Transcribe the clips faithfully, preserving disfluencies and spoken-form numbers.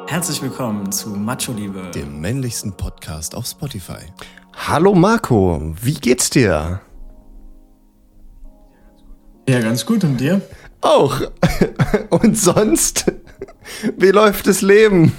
Herzlich willkommen zu Macho Liebe, dem männlichsten Podcast auf Spotify. Hallo Marco, wie geht's dir? Ja, ganz gut, und dir? Auch. Und sonst? Wie läuft das Leben?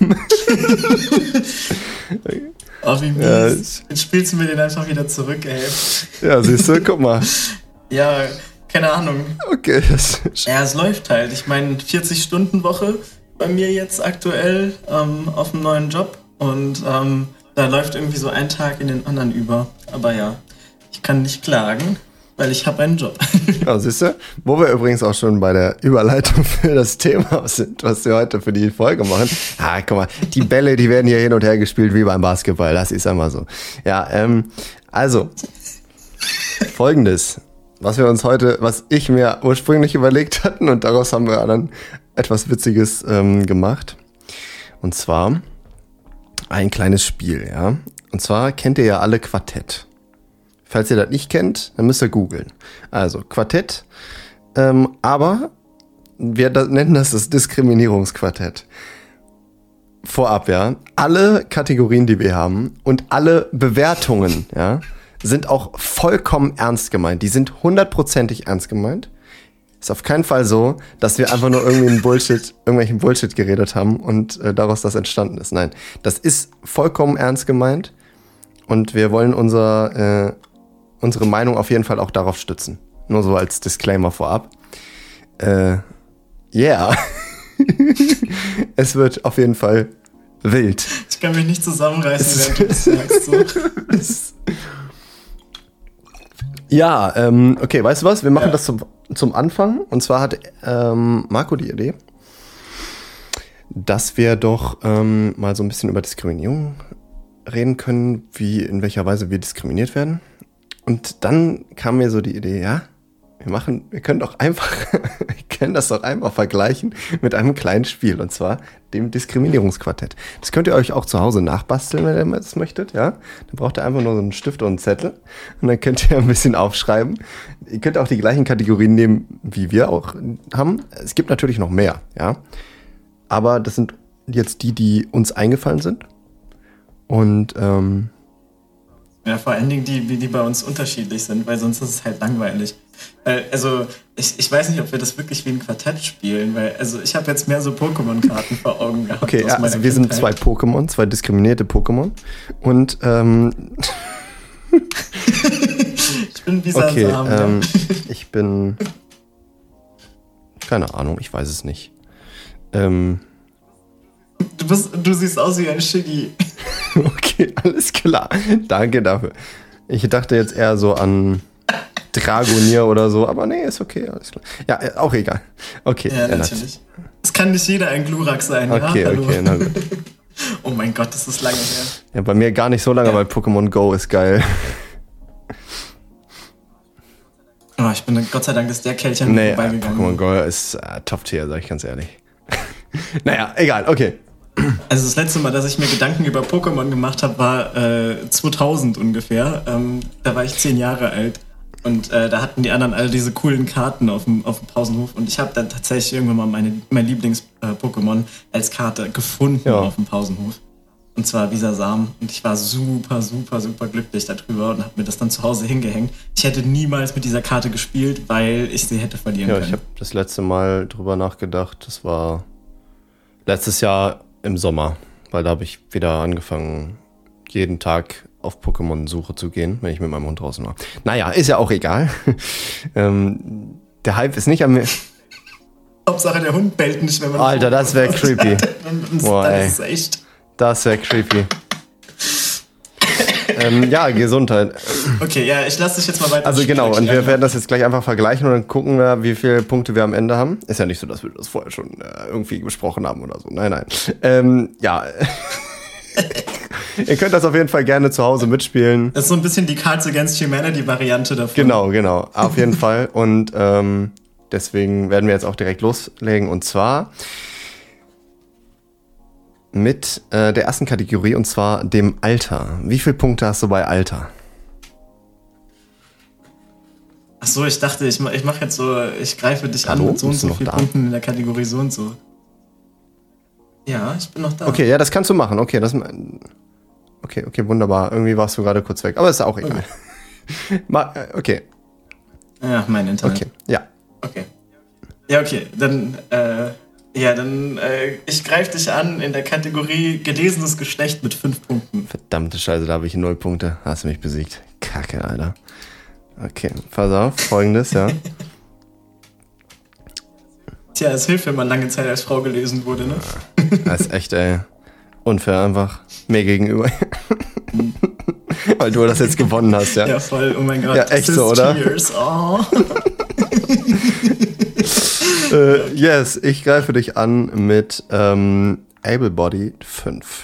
Oh, wie mies. Ja, jetzt spielst du mir den einfach wieder zurück, ey. Ja, siehst du, guck mal. Ja, keine Ahnung. Okay. Ja, es läuft halt. Ich meine, vierzig-Stunden-Woche bei mir jetzt aktuell ähm, auf einem neuen Job. Und ähm, da läuft irgendwie so ein Tag in den anderen über. Aber ja, ich kann nicht klagen, weil ich habe einen Job. Ja, siehst du? Wo wir übrigens auch schon bei der Überleitung für das Thema sind, was wir heute für die Folge machen. Ah, guck mal, die Bälle, die werden hier hin und her gespielt wie beim Basketball. Das ist einmal so. Ja, ähm, also, Folgendes. Was wir uns heute, was ich mir ursprünglich überlegt hatten, und daraus haben wir dann etwas Witziges ähm, gemacht. Und zwar ein kleines Spiel, ja. Und zwar kennt ihr ja alle Quartett. Falls ihr das nicht kennt, dann müsst ihr googeln. Also Quartett, ähm, aber wir da, nennen das das Diskriminierungsquartett. Vorab, ja. Alle Kategorien, die wir haben und alle Bewertungen, ja, sind auch vollkommen ernst gemeint. Die sind hundertprozentig ernst gemeint. Ist auf keinen Fall so, dass wir einfach nur irgendwie einen Bullshit, irgendwelchen Bullshit geredet haben und äh, daraus das entstanden ist. Nein, das ist vollkommen ernst gemeint und wir wollen unser, äh, unsere Meinung auf jeden Fall auch darauf stützen. Nur so als Disclaimer vorab. Äh, yeah. Es wird auf jeden Fall wild. Ich kann mich nicht zusammenreißen, wenn du das sagst. So. Ja, ähm, okay, weißt du was? Wir machen ja. das zum, zum Anfang. Und zwar hat ähm, Marco die Idee, dass wir doch ähm, mal so ein bisschen über Diskriminierung reden können, wie in welcher Weise wir diskriminiert werden. Und dann kam mir so die Idee, ja, wir machen, wir können doch einfach, wir können das doch einfach vergleichen mit einem kleinen Spiel, und zwar dem Diskriminierungsquartett. Das könnt ihr euch auch zu Hause nachbasteln, wenn ihr das möchtet, ja. Dann braucht ihr einfach nur so einen Stift und einen Zettel und dann könnt ihr ein bisschen aufschreiben. Ihr könnt auch die gleichen Kategorien nehmen, wie wir auch haben. Es gibt natürlich noch mehr, ja. Aber das sind jetzt die, die uns eingefallen sind. Und, ähm, ja, vor allen Dingen die, die bei uns unterschiedlich sind, weil sonst ist es halt langweilig. Also, ich, ich weiß nicht, ob wir das wirklich wie ein Quartett spielen, weil, also ich habe jetzt mehr so Pokémon-Karten vor Augen gehabt. Okay, ja, also wir sind zwei Pokémon, zwei diskriminierte Pokémon. Und, ähm... ich bin wie okay, ähm, ich bin... Keine Ahnung, ich weiß es nicht. Ähm... Du, bist, du siehst aus wie ein Shiggy. Okay, alles klar. Danke dafür. Ich dachte jetzt eher so an Dragonier oder so, aber nee, ist okay, alles klar. Ja, auch egal. Okay. Ja, natürlich. Es kann nicht jeder ein Glurak sein, okay, ja? Okay, na gut. Oh mein Gott, das ist lange her. Ja, bei mir gar nicht so lange, ja. Weil Pokémon Go ist geil. Oh, ich bin, Gott sei Dank ist der Kelch an mir nee, vorbeigegangen. Pokémon Go ist äh, Top-Tier, sag ich ganz ehrlich. Naja, egal, okay. Also das letzte Mal, dass ich mir Gedanken über Pokémon gemacht habe, war äh, zweitausend ungefähr. Ähm, da war ich zehn Jahre alt und äh, da hatten die anderen alle diese coolen Karten auf dem, auf dem Pausenhof und ich habe dann tatsächlich irgendwann mal meine, mein Lieblings-Pokémon äh, als Karte gefunden ja. auf dem Pausenhof. Und zwar Bisasam. Und ich war super, super, super glücklich darüber und habe mir das dann zu Hause hingehängt. Ich hätte niemals mit dieser Karte gespielt, weil ich sie hätte verlieren ja, können. Ja, ich habe das letzte Mal drüber nachgedacht. Das war letztes Jahr im Sommer, weil da habe ich wieder angefangen, jeden Tag auf Pokémon-Suche zu gehen, wenn ich mit meinem Hund draußen war. Naja, ist ja auch egal. ähm, der Hype ist nicht an mir. Hauptsache der Hund bellt nicht, wenn man... Alter, das wäre creepy. Boah, das ey. ist echt... Das wäre creepy. ähm, ja, Gesundheit. Okay, ja, ich lasse dich jetzt mal weiter. Also genau, und wir werden das jetzt gleich einfach vergleichen und dann gucken wir, wie viele Punkte wir am Ende haben. Ist ja nicht so, dass wir das vorher schon äh, irgendwie besprochen haben oder so. Nein, nein. Ähm, ja. Ihr könnt das auf jeden Fall gerne zu Hause mitspielen. Das ist so ein bisschen die Cards Against Humanity-Variante davon. Genau, genau. Auf jeden Fall. Und ähm, deswegen werden wir jetzt auch direkt loslegen. Und zwar mit äh, der ersten Kategorie, und zwar dem Alter. Wie viele Punkte hast du bei Alter? Ach so, ich dachte, ich, ich mache jetzt so, ich greife dich Hallo? an mit so und so Bist du noch vielen da? Punkten in der Kategorie so und so. Ja, ich bin noch da. Okay, ja, das kannst du machen. Okay, das. Okay, okay, wunderbar. Irgendwie warst du gerade kurz weg. Aber ist auch egal. Okay. Ma- okay. Ja, mein Internet. Okay, ja. Okay. Ja, okay. Dann, äh, ja, dann, äh, ich greife dich an in der Kategorie gelesenes Geschlecht mit fünf Punkten. Verdammte Scheiße, da habe ich null Punkte. Hast du mich besiegt. Kacke, Alter. Okay, pass auf. Folgendes, ja. Tja, es hilft, wenn man lange Zeit als Frau gelesen wurde, ne? Das ist echt, ey. Unfair einfach. Mir gegenüber. Weil du das jetzt gewonnen hast, ja. Ja, voll. Oh mein Gott. Ja, echt so, oder? Cheers. Oh. äh, yes, ich greife dich an mit ähm, Able-Bodied fünf.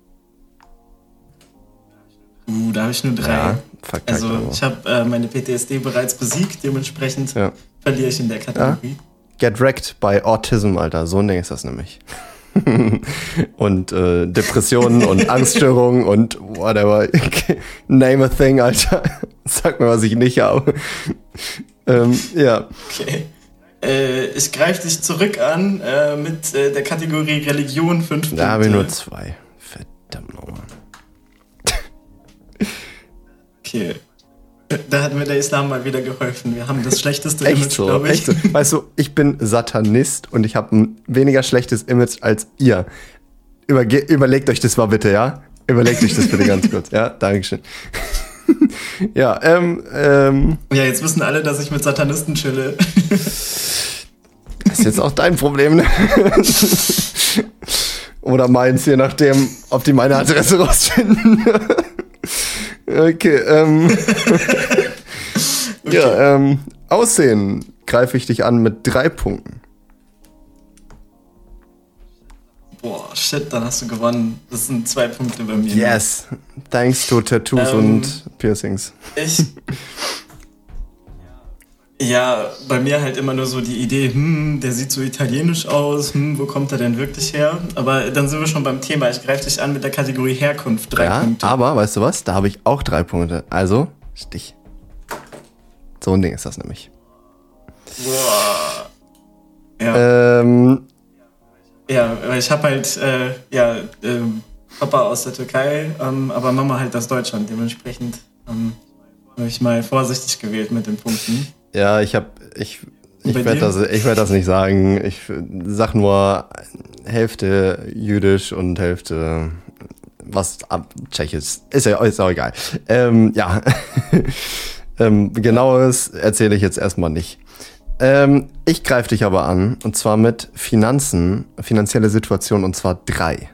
Uh, da habe ich nur drei. Ja, verkackt also aber. ich habe äh, meine P T S D bereits besiegt, dementsprechend Ja. verliere ich in der Kategorie. Ja. Get wrecked by Autism, Alter. So ein Ding ist das nämlich. Und äh, Depressionen und Angststörungen und whatever. Name a thing, Alter. Sag mir, was ich nicht habe. ähm, ja. Okay. Äh, ich greife dich zurück an äh, mit äh, der Kategorie Religion fünf Punkte. Da habe ich nur zwei. Verdammt nochmal. Okay. Da hat mir der Islam mal wieder geholfen. Wir haben das schlechteste Echt Image, so, glaube ich. echt so. Weißt du, ich bin Satanist und ich habe ein weniger schlechtes Image als ihr. Überge- überlegt euch das mal bitte, ja? Überlegt euch das bitte ganz kurz. Ja, Dankeschön. ja, ähm, ähm. Ja, jetzt wissen alle, dass ich mit Satanisten chille. Das ist jetzt auch dein Problem, ne? Oder meins, je nachdem, ob die meine Adresse rausfinden. Okay, ähm. okay. Ja, ähm. Aussehen greife ich dich an mit drei Punkten. Boah, shit, dann hast du gewonnen. Das sind zwei Punkte bei mir. Yes. Thanks to Tattoos Ähm, und Piercings. Ich. Ja, bei mir halt immer nur so die Idee, hm, der sieht so italienisch aus, hm, wo kommt er denn wirklich her? Aber dann sind wir schon beim Thema. Ich greife dich an mit der Kategorie Herkunft, drei Ja, Punkte. aber, weißt du was? Da habe ich auch drei Punkte. Also, Stich. So ein Ding ist das nämlich. Boah. Ja, Ähm, ja, weil ich habe halt, äh, ja, ähm, Papa aus der Türkei, ähm, aber Mama halt aus Deutschland. Dementsprechend ähm, habe ich mal vorsichtig gewählt mit den Punkten. ja, ich habe, ich, ich Bei werde dir? das, ich werd das nicht sagen. Ich sag nur Hälfte jüdisch und Hälfte was ab tschechisch. Ist ja ist auch egal. Ähm, ja, ähm, genaues erzähle ich jetzt erstmal nicht. Ähm, ich greife dich aber an, und zwar mit Finanzen, finanzielle Situation, und zwar drei.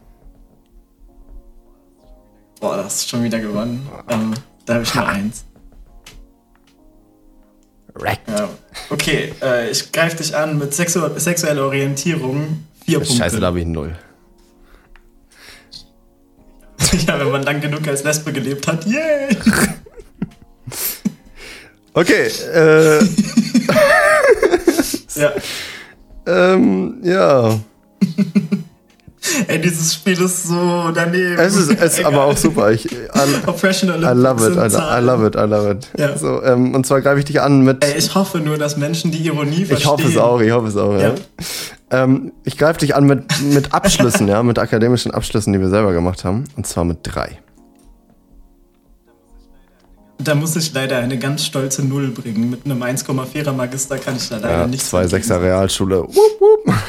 Boah, das ist schon wieder gewonnen. Ähm, da habe ich nur eins. Wrecked. Ja. Okay, äh, ich greife dich an mit sexu- sexueller Orientierung, vier Punkte. Scheiße, da habe ich null. Ja, wenn man lang genug als Lesbe gelebt hat, yay! Okay, äh, Ja. ähm, ja. Ey, dieses Spiel ist so daneben. Es ist, es ist aber auch super. Ich, I, Oppression I love it, I, I love it, I love it. Ja. So, ähm, und zwar greife ich dich an mit. Ey, ich hoffe nur, dass Menschen die Ironie verstehen. Ich hoffe es auch, ich hoffe es auch, ja. Ja. Ähm, ich greife dich an mit, mit Abschlüssen, ja, mit akademischen Abschlüssen, die wir selber gemacht haben. Und zwar mit drei. Da muss ich leider eine ganz stolze Null bringen. Mit einem eins Komma vierer Magister kann ich da leider Ja, nichts zwei Sechser dagegen Realschule. Wupp, wupp. sagen.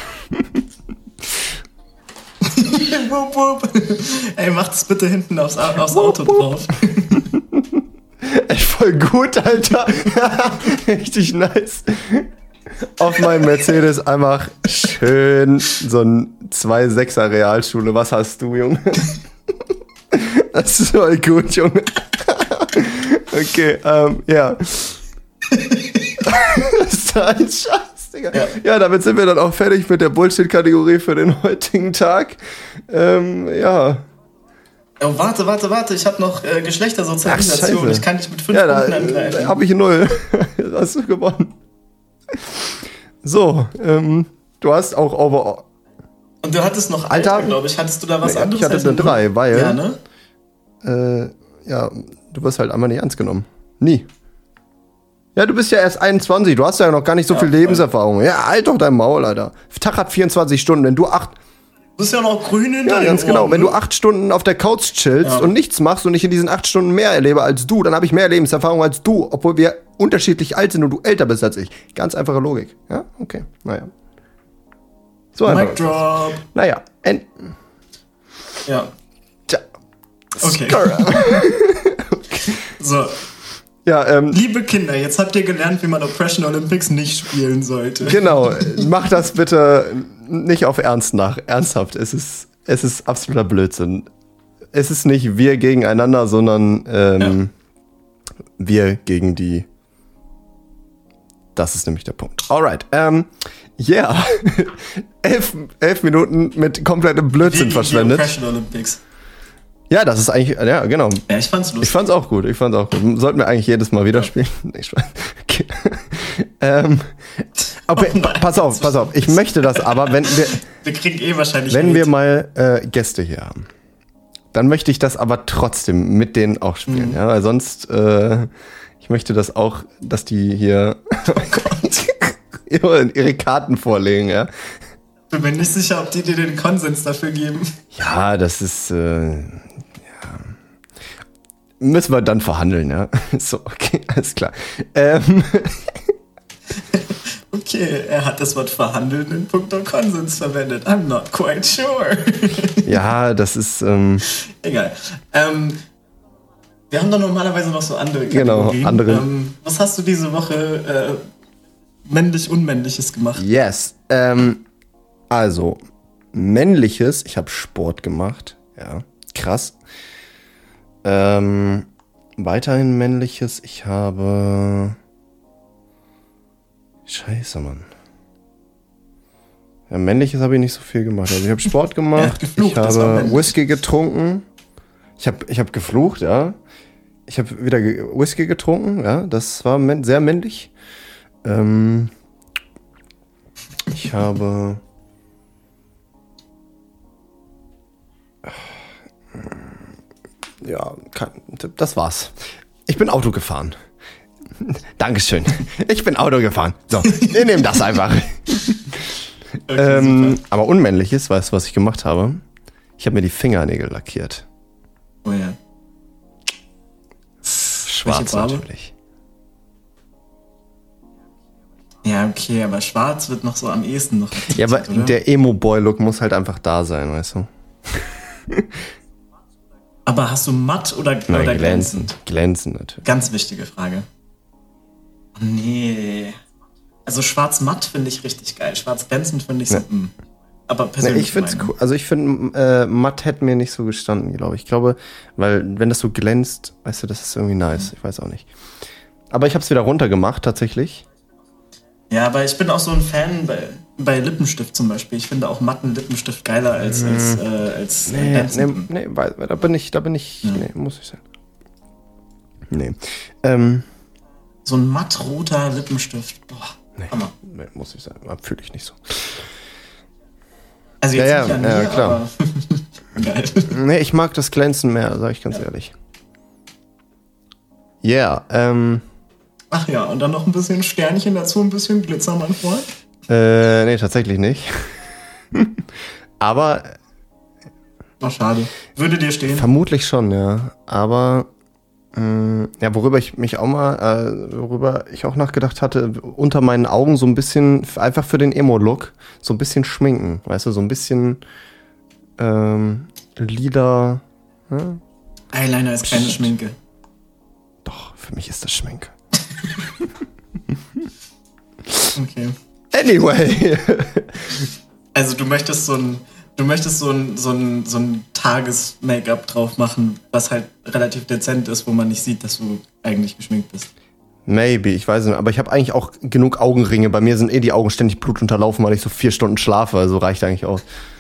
Wupp, wupp. Ey, macht es bitte hinten aufs, aufs Auto drauf. Echt voll gut, Alter. Richtig nice. Auf meinem Mercedes einfach schön so ein zwei Sechser Realschule. Was hast du, Junge? Das ist voll gut, Junge. Okay, ähm, ja. Das ist ein Scheiß, Digga. Ja. ja, damit sind wir dann auch fertig mit der Bullshit-Kategorie für den heutigen Tag. Ähm, ja. Oh, warte, warte, warte. Ich habe noch äh, Geschlechtersozialisation. Ach, Scheiße. Ich kann dich mit fünf Ja, da, Punkten angreifen. da habe ich null. Da hast du gewonnen. So, ähm, du hast auch over. Und du hattest noch Alter, Alter, glaube ich. Hattest du da was Nee, anderes? ich hatte als eine Null? drei, weil- Ja, ne? Äh, ja, du wirst halt einmal nicht ernst genommen. Nie. Ja, du bist ja erst einundzwanzig, du hast ja noch gar nicht so Ja, viel voll. Lebenserfahrung. Ja, halt doch dein Maul, Alter. Tag hat vierundzwanzig Stunden, wenn du acht. Du bist ja noch grün hinter Ja, den ganz Ohren, genau. Wenn ne? du acht Stunden auf der Couch chillst Ja. und nichts machst und ich in diesen acht Stunden mehr erlebe als du, dann habe ich mehr Lebenserfahrung als du, obwohl wir unterschiedlich alt sind und du älter bist als ich. Ganz einfache Logik. Ja, okay. Naja. So einfach. Mic drop. Naja. En Ja. Tja. Okay. So. Ja, ähm, Liebe Kinder, jetzt habt ihr gelernt, wie man Oppression Olympics nicht spielen sollte. genau. Mach das bitte nicht auf Ernst nach. Ernsthaft. Es ist, es ist absoluter Blödsinn. Es ist nicht wir gegeneinander, sondern ähm, ja. wir gegen die. Das ist nämlich der Punkt. Alright. Ähm, yeah. elf, elf Minuten mit komplettem Blödsinn Gegen verschwendet. Die Oppression Olympics. Ja, das ist eigentlich, ja, genau. Ja, ich fand's lustig. Ich fand's auch gut, ich fand's auch gut. Sollten wir eigentlich jedes Mal wieder spielen? Nee, Spaß. Okay. ähm, aber, Oh nein, pass auf, pass auf. Ich möchte das aber, wenn wir, Wir kriegen eh wahrscheinlich wenn wir Hate. mal äh, Gäste hier haben, dann möchte ich das aber trotzdem mit denen auch spielen, Mhm. ja, weil sonst, äh, ich möchte das auch, dass die hier oh Gott, ihre, ihre Karten vorlegen, ja. Ich bin mir nicht sicher, ob die dir den Konsens dafür geben. Ja, das ist, äh, ja. Müssen wir dann verhandeln, ja. So, okay, alles klar. Ähm, Okay, er hat das Wort verhandeln in puncto Konsens verwendet. I'm not quite sure. ja, das ist, ähm, Egal. Ähm, wir haben doch normalerweise noch so andere Genau, Kategorien. andere. Ähm, was hast du diese Woche äh, männlich-unmännliches gemacht? yes. Ähm, also, männliches, ich habe Sport gemacht, ja, krass. Ähm, weiterhin männliches, ich habe, scheiße, Mann. Ja, männliches habe ich nicht so viel gemacht. Also ich habe Sport Er gemacht, hat geflucht, ich das war habe männlich. Whisky getrunken, ich habe ich hab geflucht, ja. Ich habe wieder ge Whisky getrunken, ja, das war män sehr männlich. Ähm, ich habe ja, kann, das war's. Ich bin Auto gefahren. Dankeschön. Ich bin Auto gefahren. So, wir nehmen das einfach. Okay, ähm, super. aber unmännliches, weißt du, was ich gemacht habe? Ich habe mir die Fingernägel lackiert. Oh ja. Schwarz Farbe? natürlich. Ja, okay, aber schwarz wird noch so am ehesten noch akzeptiert, Ja, aber oder? der Emo-Boy-Look muss halt einfach da sein, weißt du? Aber hast du matt oder, Nein, oder glänzend? glänzend. Glänzend natürlich. Ganz wichtige Frage. Oh, nee. Also schwarz-matt finde ich richtig geil. Schwarz-glänzend finde ich so, Nee. mh. Aber Nee, persönlich ich find's Meinung. cool. Also ich finde, äh, matt hätte mir nicht so gestanden, glaube ich. Ich glaube, weil wenn das so glänzt, weißt du, das ist irgendwie nice. Ich weiß auch nicht. Aber ich habe es wieder runtergemacht, tatsächlich. Ja, aber ich bin auch so ein Fan bei, bei Lippenstift zum Beispiel. Ich finde auch matten Lippenstift geiler als, als, äh, als Nee, nee, glänzenden. nee, weil, weil da bin ich, da bin ich, Ja. nee, muss ich sagen. Nee. Ähm, So ein mattroter Lippenstift. Boah, nee, Hammer. nee, muss ich sagen. Fühle ich nicht so. Also jetzt Ja, nicht ja, an ja, mir, klar. aber geil. Nee, ich mag das Glänzen mehr, sag ich ganz ehrlich. Yeah, ähm, Ach ja, und dann noch ein bisschen Sternchen dazu, ein bisschen Glitzer, mein Freund. äh, nee, tatsächlich nicht. Aber Oh, schade. Würde dir stehen. vermutlich schon, ja. Aber mh, ja, worüber ich mich auch mal, äh, worüber ich auch nachgedacht hatte, unter meinen Augen so ein bisschen, f- einfach für den Emo-Look, so ein bisschen schminken, weißt du, so ein bisschen ähm, lila. Ja? Eyeliner ist keine Schminke. Doch, für mich ist das Schminke. Okay. Anyway. Also du möchtest so ein, du möchtest so ein, so ein, so ein Tages-Make-up drauf machen, was halt relativ dezent ist, wo man nicht sieht, dass du eigentlich geschminkt bist. Maybe, ich weiß nicht, aber ich habe eigentlich auch genug Augenringe. Bei mir sind eh die Augen ständig blutunterlaufen, weil ich so vier Stunden schlafe, also reicht eigentlich aus.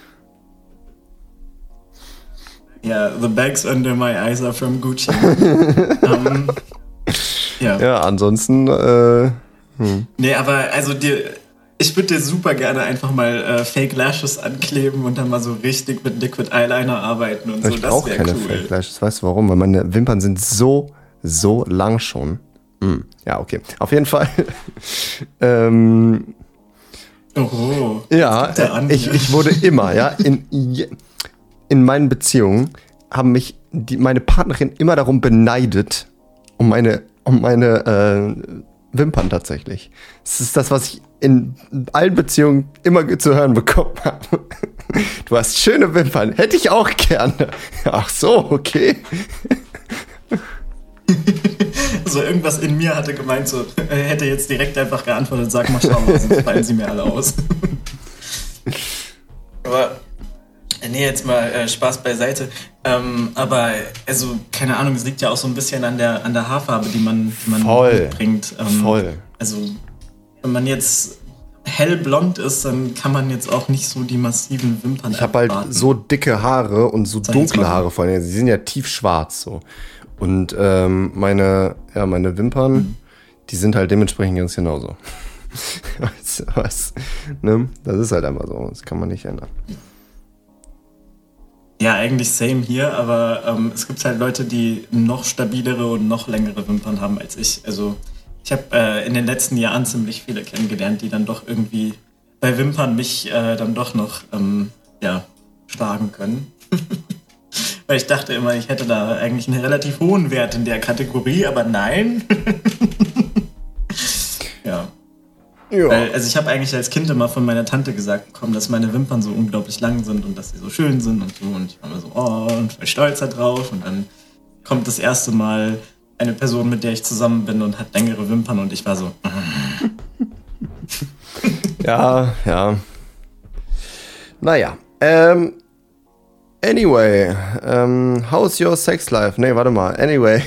Ja, the bags under my eyes are from Gucci. um, ja. Ja, ansonsten, äh, Nee, aber also dir, ich würde dir super gerne einfach mal äh, Fake Lashes ankleben und dann mal so richtig mit Liquid Eyeliner arbeiten und so. ich Das brauche wäre keine cool. Fake Lashes. Weißt du warum? Weil meine Wimpern sind so, so lang schon. Hm. Ja, okay. Auf jeden Fall. ähm, Oh, ja, an, ich, ja. ich wurde immer, ja, in, in meinen Beziehungen haben mich die, meine Partnerin immer darum beneidet, um meine, um meine äh, Wimpern tatsächlich. Das ist das, was ich in allen Beziehungen immer zu hören bekommen habe. Du hast schöne Wimpern, hätte ich auch gerne. Ach so, okay. So irgendwas in mir hatte gemeint, so äh, hätte jetzt direkt einfach geantwortet, sag mal, schau mal, sonst fallen sie mir alle aus. Aber nee, jetzt mal äh, Spaß beiseite. Ähm, aber also keine Ahnung, es liegt ja auch so ein bisschen an der an der Haarfarbe, die man die man Voll. bringt. Ähm, Voll. Also wenn man jetzt hellblond ist, dann kann man jetzt auch nicht so die massiven Wimpern Ich habe halt erwarten. so dicke Haare und so Sag jetzt dunkle mal. Haare vor allem. Sie sind ja tiefschwarz so. Und ähm, meine, ja, meine Wimpern, mhm. die sind halt dementsprechend ganz genauso. was, was, ne? Das ist halt einfach so. Das kann man nicht ändern. Ja, eigentlich same hier, aber ähm, es gibt halt Leute, die noch stabilere und noch längere Wimpern haben als ich. Also ich habe äh, in den letzten Jahren ziemlich viele kennengelernt, die dann doch irgendwie bei Wimpern mich äh, dann doch noch ähm, ja, schlagen können. Weil ich dachte immer, ich hätte da eigentlich einen relativ hohen Wert in der Kategorie, aber nein. ja. Ja. Weil, also ich habe eigentlich als Kind immer von meiner Tante gesagt bekommen, dass meine Wimpern so unglaublich lang sind und dass sie so schön sind und so. Und ich war immer so, oh, und voll stolz da drauf. Und dann kommt das erste Mal eine Person, mit der ich zusammen bin und hat längere Wimpern und ich war so. ja, ja. Naja. Ähm, anyway, ähm, how's your sex life? Nee, warte mal. Anyway.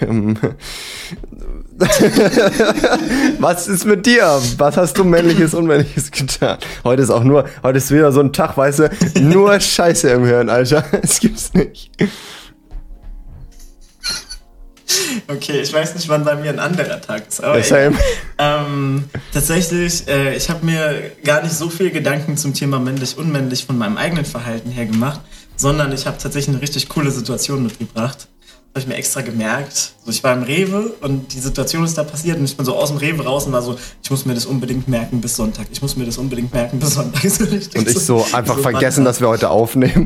Was ist mit dir? Was hast du männliches, unmännliches getan? Heute ist auch nur, heute ist wieder so ein Tag, weißt du, nur Scheiße im Hirn, Alter. Das gibt's nicht. Okay, ich weiß nicht, wann bei mir ein anderer Tag ist. Aber Same. Ähm, tatsächlich, äh, ich habe mir gar nicht so viel Gedanken zum Thema männlich-unmännlich von meinem eigenen Verhalten her gemacht, sondern ich habe tatsächlich eine richtig coole Situation mitgebracht. Habe ich mir extra gemerkt. So, ich war im Rewe und die Situation ist da passiert und ich bin so aus dem Rewe raus und war so, ich muss mir das unbedingt merken bis Sonntag. Ich muss mir das unbedingt merken bis Sonntag. So und ich so einfach so vergessen, dass wir heute aufnehmen.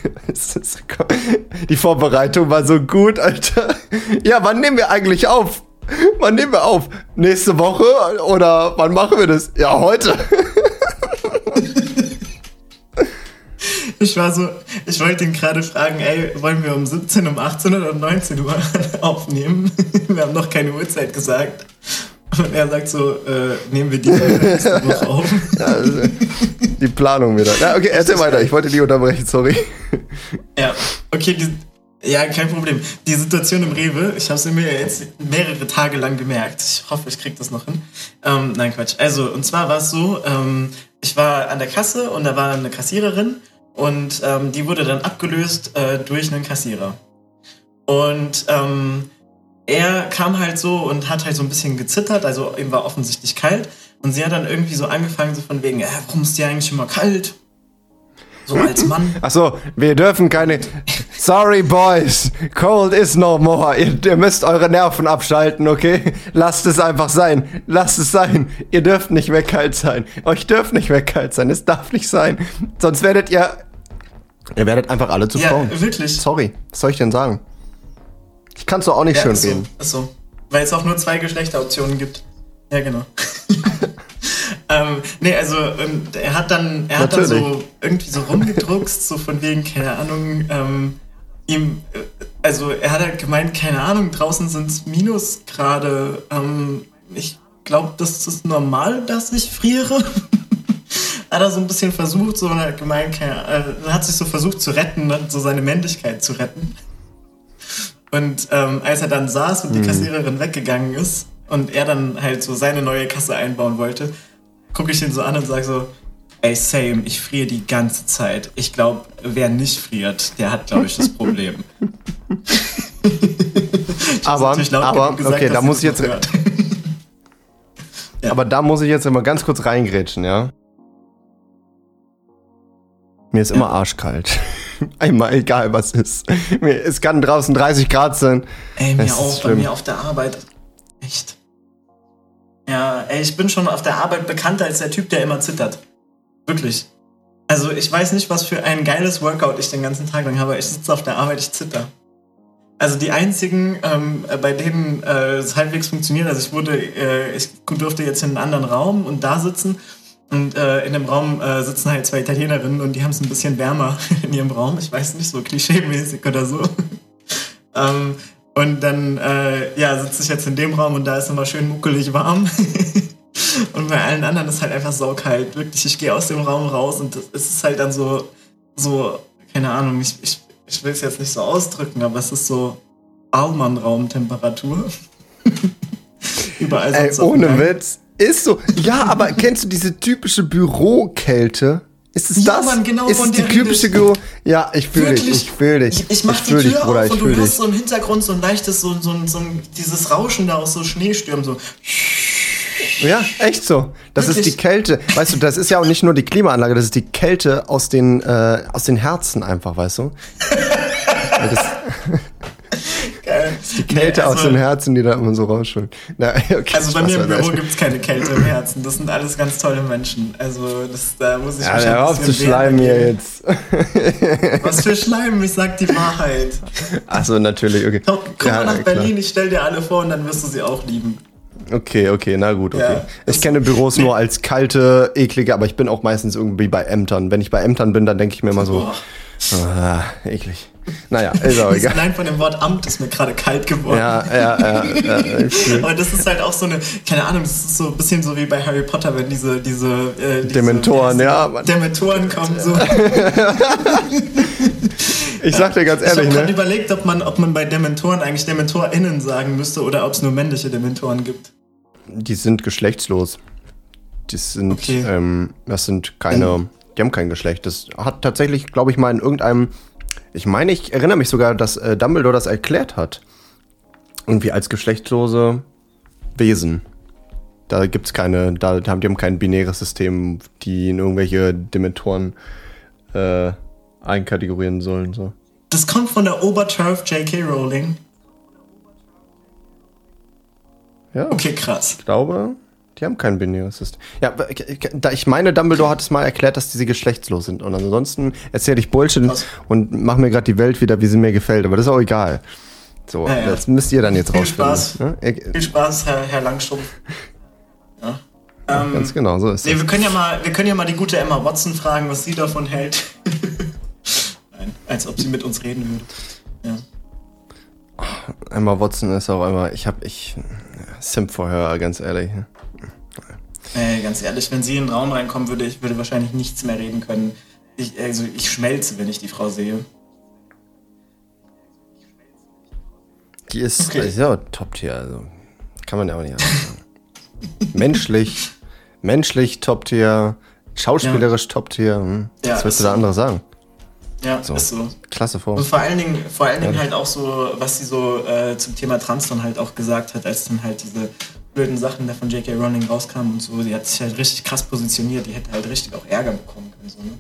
Die Vorbereitung war so gut, Alter. Ja, wann nehmen wir eigentlich auf? Wann nehmen wir auf? Nächste Woche? Oder wann machen wir das? Ja, heute. Ich war so, ich wollte ihn gerade fragen, ey, wollen wir um siebzehn, um achtzehn oder um neunzehn Uhr aufnehmen? Wir haben noch keine Uhrzeit gesagt. Und er sagt so, äh, nehmen wir die nächste Woche auf. Ja, also die Planung wieder. Ja, okay, erzähl weiter, ich wollte die unterbrechen, sorry. Ja, okay, die, ja, kein Problem. Die Situation im Rewe, ich habe sie mir jetzt mehrere Tage lang gemerkt. Ich hoffe, ich krieg das noch hin. Ähm, nein, Quatsch. Also, und zwar war es so, ähm, ich war an der Kasse und da war eine Kassiererin. Und ähm, die wurde dann abgelöst äh, durch einen Kassierer. Und ähm, er kam halt so und hat halt so ein bisschen gezittert, also ihm war offensichtlich kalt. Und sie hat dann irgendwie so angefangen, so von wegen, äh, warum ist dir eigentlich immer kalt? So als Mann. Ach so, wir dürfen keine... Sorry, boys, cold is no more. Ihr, ihr müsst eure Nerven abschalten, okay? Lasst es einfach sein. Lasst es sein. Ihr dürft nicht mehr kalt sein. Euch dürft nicht mehr kalt sein. Es darf nicht sein. Sonst werdet ihr... Ihr werdet einfach alle zu Frauen. Ja, wirklich. Sorry, was soll ich denn sagen? Ich kann es doch auch nicht Ja, schön ist so, reden. ist so. Weil es auch nur zwei Geschlechteroptionen gibt. Ja, genau. ähm, nee, also ähm, er hat dann, er hat dann so irgendwie so rumgedruckst, so von wegen, keine Ahnung, ähm, ihm, äh, also er hat halt gemeint, keine Ahnung, draußen sind es Minusgrade. Ähm, ich glaube, das ist normal, dass ich friere. Hat er so ein bisschen versucht, so und hat gemeint, keine, äh, hat sich so versucht zu retten, ne, so seine Männlichkeit zu retten. Und ähm, als er dann saß und die Kassiererin weggegangen ist und er dann halt so seine neue Kasse einbauen wollte, gucke ich ihn so an und sage so, ey, same, ich friere die ganze Zeit. Ich glaube, wer nicht friert, der hat, glaube ich, das Problem. aber, aber, gesagt, okay, da muss ich jetzt... ja. Aber da muss ich jetzt immer ganz kurz reingrätschen, ja? Mir ist ja. immer arschkalt. Einmal, egal was ist. Es kann draußen dreißig Grad sein. Ey, mir auch, bei mir auf der Arbeit. Echt. Ja, ey, ich bin schon auf der Arbeit bekannt als der Typ, der immer zittert. Wirklich. Also ich weiß nicht, was für ein geiles Workout ich den ganzen Tag lang habe. Ich sitze auf der Arbeit, ich zitter. Also die einzigen, ähm, bei denen äh, es halbwegs funktioniert, also ich wurde, äh, ich durfte jetzt in einen anderen Raum und da sitzen und äh, in dem Raum äh, sitzen halt zwei Italienerinnen und die haben es ein bisschen wärmer in ihrem Raum. Ich weiß nicht, so klischeemäßig oder so. ähm, und dann äh, ja, sitze ich jetzt in dem Raum und da ist immer schön muckelig warm. Und bei allen anderen ist halt einfach saukalt. Wirklich, ich gehe aus dem Raum raus und es ist halt dann so, so, keine Ahnung, ich, ich, ich will es jetzt nicht so ausdrücken, aber es ist so Allmann-Raumtemperatur. Überall Ey, sonst ohne Witz. Ist so. Ja, aber kennst du diese typische Bürokälte? Ist es Ja, das? Mann, genau, ist von es die der typische rede Büro? Ja, ich fühle dich, ich fühle dich. Ich, ich mach ich die fühl Tür dich, Bruder, auf ich und fühle du dich. hörst so im Hintergrund so ein leichtes, so, so, so, so dieses Rauschen da aus so Schneestürmen, so. Ja, echt so. Das Wirklich? ist die Kälte. Weißt du, das ist ja auch nicht nur die Klimaanlage, das ist die Kälte aus den, äh, aus den Herzen einfach, weißt du? Das Geil. ist die Kälte Nee, also, aus den Herzen, die da immer so rausschauen. Na, okay, Also bei Spaß mir im beiseite. Büro gibt's keine Kälte im Herzen. Das sind alles ganz tolle Menschen. Also das, da muss ich Ja, mich hör ein auf zu bisschen schleimen hier wehren jetzt. dagegen. Was für Schleim? Ich sag die Wahrheit. Achso, natürlich, okay. Komm, komm Ja, mal nach klar. Berlin, ich stell dir alle vor und dann wirst du sie auch lieben. Okay, okay, na gut, okay. Ja, ich kenne Büros nur als kalte, eklige, aber ich bin auch meistens irgendwie bei Ämtern. Wenn ich bei Ämtern bin, dann denke ich mir immer so, Boah. ah, eklig. Naja, ist auch Das egal. allein von dem Wort Amt ist mir gerade kalt geworden. Ja, ja, ja. ja ich fühl- Aber das ist halt auch so eine, keine Ahnung, das ist so ein bisschen so wie bei Harry Potter, wenn diese, diese, äh, diese Dementoren, wie heißt ja, die? Mann. Dementoren kommen so. ich sag dir ganz Ich habe ehrlich, gerade ne? überlegt, ob man, ob man bei Dementoren eigentlich DementorInnen sagen müsste oder ob es nur männliche Dementoren gibt. Die sind geschlechtslos. Die sind, Okay. ähm, das sind keine, die haben kein Geschlecht. Das hat tatsächlich, glaube ich, mal in irgendeinem, ich meine, ich erinnere mich sogar, dass äh, Dumbledore das erklärt hat. Irgendwie als geschlechtslose Wesen. Da gibt's keine, da haben die haben kein binäres System, die in irgendwelche Dementoren äh, einkategorieren sollen. So. Das kommt von der Oberturf J K Rowling. Ja, Okay, krass. ich glaube, die haben kein binäres System. Ja, da ich meine, Dumbledore hat es mal erklärt, dass diese geschlechtslos sind. Und ansonsten erzähle ich Bullshit Krass. und mache mir gerade die Welt wieder, wie sie mir gefällt. Aber das ist auch egal. So, Ja, ja. das müsst ihr dann jetzt Viel rausfinden. Spaß. Ne? Ihr- Viel Spaß, Herr, Herr Langstrumpf. Ja. Ähm, Ganz genau, so ist nee, es. wir können ja mal, wir können ja mal die gute Emma Watson fragen, was sie davon hält. Nein, als ob sie mit uns reden würde. Ja. Emma Watson ist auch einmal, ich hab, ich, Simp vorher, ganz ehrlich. Äh, ganz ehrlich, wenn sie in den Raum reinkommen würde, ich würde wahrscheinlich nichts mehr reden können. Ich, also ich schmelze, wenn ich die Frau sehe. Die ist, Okay. ist ja Top-Tier, also kann man ja auch nicht anders sagen. menschlich, menschlich Top-Tier, schauspielerisch Top-Tier, hm. Ja, was willst du ist da so. anderes sagen? Ja, So. ist so. Klasse Form. Und vor allen Dingen, vor allen Dingen Ja. halt auch so, was sie so äh, zum Thema Trans dann halt auch gesagt hat, als dann halt diese blöden Sachen da von J K Rowling rauskamen und so. Die hat sich halt richtig krass positioniert. Die hätte halt richtig auch Ärger bekommen können. So, ne?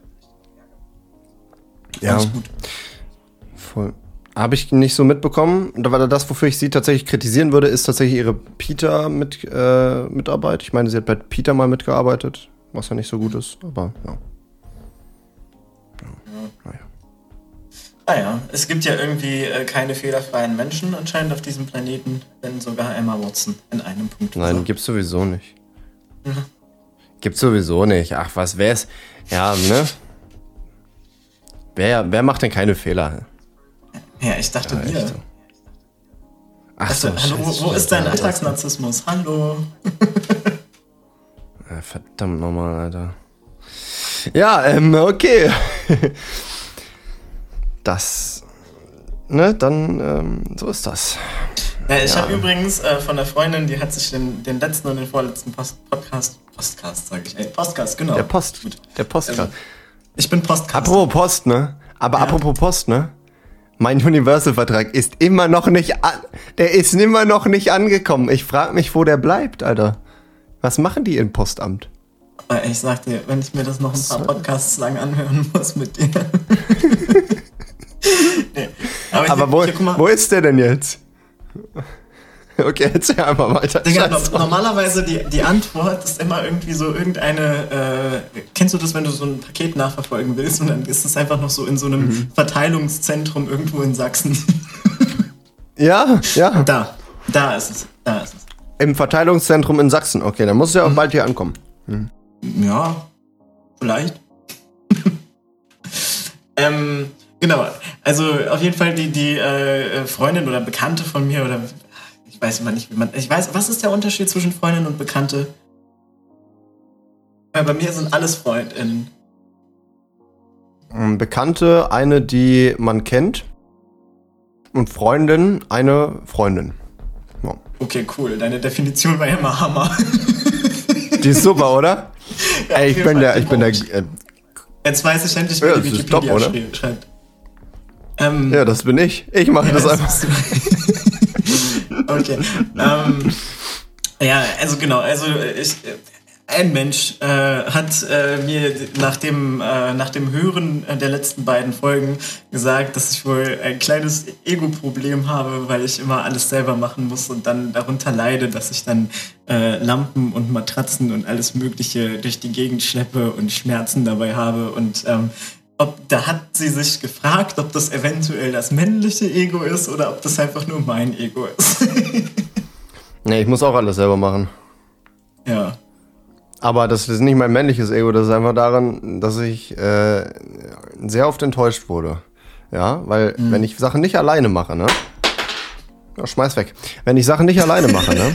Ja, Fand ich gut. voll. Habe ich nicht so mitbekommen. Da war das, wofür ich sie tatsächlich kritisieren würde, ist tatsächlich ihre Peter-Mitarbeit. Äh, Mitarbeit. Ich meine, sie hat bei Peter mal mitgearbeitet, was ja nicht so gut ist, aber ja. Ah ja, es gibt ja irgendwie äh, keine fehlerfreien Menschen anscheinend auf diesem Planeten, wenn sogar Emma Watson in einem Punkt Nein, sagt. gibt's sowieso nicht. Mhm. Gibt's sowieso nicht. Ach, was wär's? Ja, ne? Wer, wer macht denn keine Fehler? Ja, ich dachte Ja, dir. echt so. Ach so, Dachte, hallo, scheiße, wo, wo ist dein stimmt, ja, Alltagsnarzissmus? Hallo. Ja, verdammt nochmal, Alter. Ja, ähm, okay. Das, ne, dann, ähm, so ist das. Ja, ich Ja. habe übrigens äh, von der Freundin, die hat sich den, den letzten und den vorletzten Post Podcast, Postcast, sage ich, ey, Postcast, genau. Der Post, Gut. der Postcard. Also, ich bin Postcast. Apropos Post, ne? Aber Ja. apropos Post, ne? Mein Universal-Vertrag ist immer noch nicht an, der ist immer noch nicht angekommen. Ich frage mich, wo der bleibt, Alter. Was machen die im Postamt? Aber ich sag dir, wenn ich mir das noch ein paar Podcasts lang anhören muss mit dir. nee. Aber, Aber hier, wo, hier, guck mal, wo ist der denn jetzt? Okay, erzähl einfach weiter. Digga, no- normalerweise die, die Antwort ist immer irgendwie so irgendeine, äh, kennst du das, wenn du so ein Paket nachverfolgen willst und dann ist es einfach noch so in so einem mhm. Verteilungszentrum irgendwo in Sachsen. Ja, ja. Da, da ist es, da ist es. Im Verteilungszentrum in Sachsen, okay, dann muss es ja auch mhm. bald hier ankommen. Mhm. Ja, vielleicht. ähm, genau, also auf jeden Fall die, die äh, Freundin oder Bekannte von mir oder ich weiß immer nicht, wie man. Ich weiß, was ist der Unterschied zwischen Freundin und Bekannte? Weil bei mir sind alles FreundInnen. Bekannte, eine, die man kennt. Und Freundin, eine Freundin. Ja. Okay, cool. Deine Definition war ja immer Hammer. Die ist super, oder? Ja, ey, ich bin der, ich bin der. Äh, Jetzt weiß ich endlich, wie ja, die Wikipedia top, oder? schreibt. Ähm, ja, das bin ich. Ich mache ja, das, das einfach. Okay. ähm, ja, also genau, also ich, ein Mensch äh, hat äh, mir nach dem, äh, nach dem Hören der letzten beiden Folgen gesagt, dass ich wohl ein kleines Ego-Problem habe, weil ich immer alles selber machen muss und dann darunter leide, dass ich dann äh, Lampen und Matratzen und alles Mögliche durch die Gegend schleppe und Schmerzen dabei habe und ähm, ob, da hat sie sich gefragt, ob das eventuell das männliche Ego ist oder ob das einfach nur mein Ego ist. Nee, ich muss auch alles selber machen. Ja. Aber das ist nicht mein männliches Ego, das ist einfach daran, dass ich äh, sehr oft enttäuscht wurde. Ja, weil mhm. wenn ich Sachen nicht alleine mache, ne? Ja, schmeiß weg. Wenn ich Sachen nicht alleine mache, ne?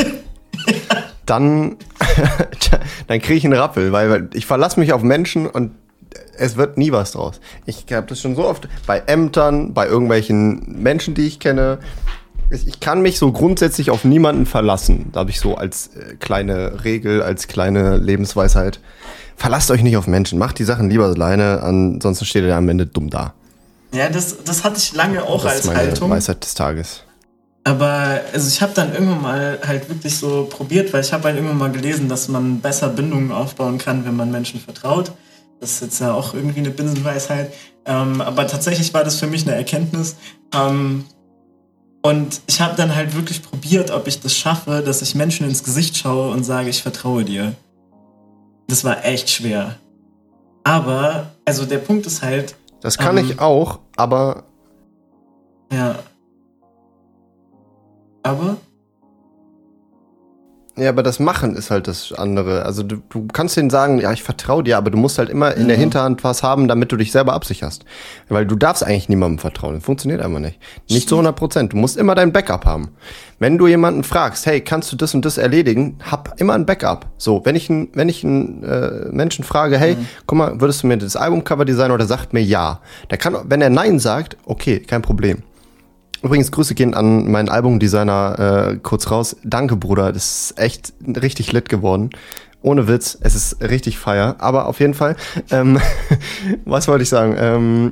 dann dann kriege ich einen Rappel, weil, weil ich verlasse mich auf Menschen und es wird nie was draus. Ich habe das schon so oft bei Ämtern, bei irgendwelchen Menschen, die ich kenne. Ich kann mich so grundsätzlich auf niemanden verlassen. Da habe ich so als äh, kleine Regel, als kleine Lebensweisheit. Verlasst euch nicht auf Menschen. Macht die Sachen lieber alleine, ansonsten steht ihr am Ende dumm da. Ja, das, das hatte ich lange auch das als ist meine Haltung. Weisheit des Tages. Aber also ich habe dann irgendwann mal halt wirklich so probiert, weil ich habe halt irgendwann mal gelesen, dass man besser Bindungen aufbauen kann, wenn man Menschen vertraut. Das ist jetzt ja auch irgendwie eine Binsenweisheit. Ähm, aber tatsächlich war das für mich eine Erkenntnis. Ähm, und ich habe dann halt wirklich probiert, ob ich das schaffe, dass ich Menschen ins Gesicht schaue und sage, ich vertraue dir. Das war echt schwer. Aber, also der Punkt ist halt... Das kann ähm, ich auch, aber... Ja. Aber... Ja, aber das Machen ist halt das andere. Also du, du kannst denen sagen, ja, ich vertraue dir, aber du musst halt immer in mhm. der Hinterhand was haben, damit du dich selber absicherst. Weil du darfst eigentlich niemandem vertrauen. Das funktioniert einfach nicht. Nicht zu hundert Prozent. Du musst immer dein Backup haben. Wenn du jemanden fragst, hey, kannst du das und das erledigen, hab immer ein Backup. So, wenn ich, ein, wenn ich einen äh, Menschen frage, hey, mhm. guck mal, würdest du mir das Albumcover designen oder sagt mir ja? Der kann, wenn er Nein sagt, okay, kein Problem. Übrigens, Grüße gehen an meinen Albumdesigner äh, kurz raus. Danke, Bruder, das ist echt richtig lit geworden. Ohne Witz, es ist richtig feier. Aber auf jeden Fall, ähm, was wollte ich sagen? Ähm,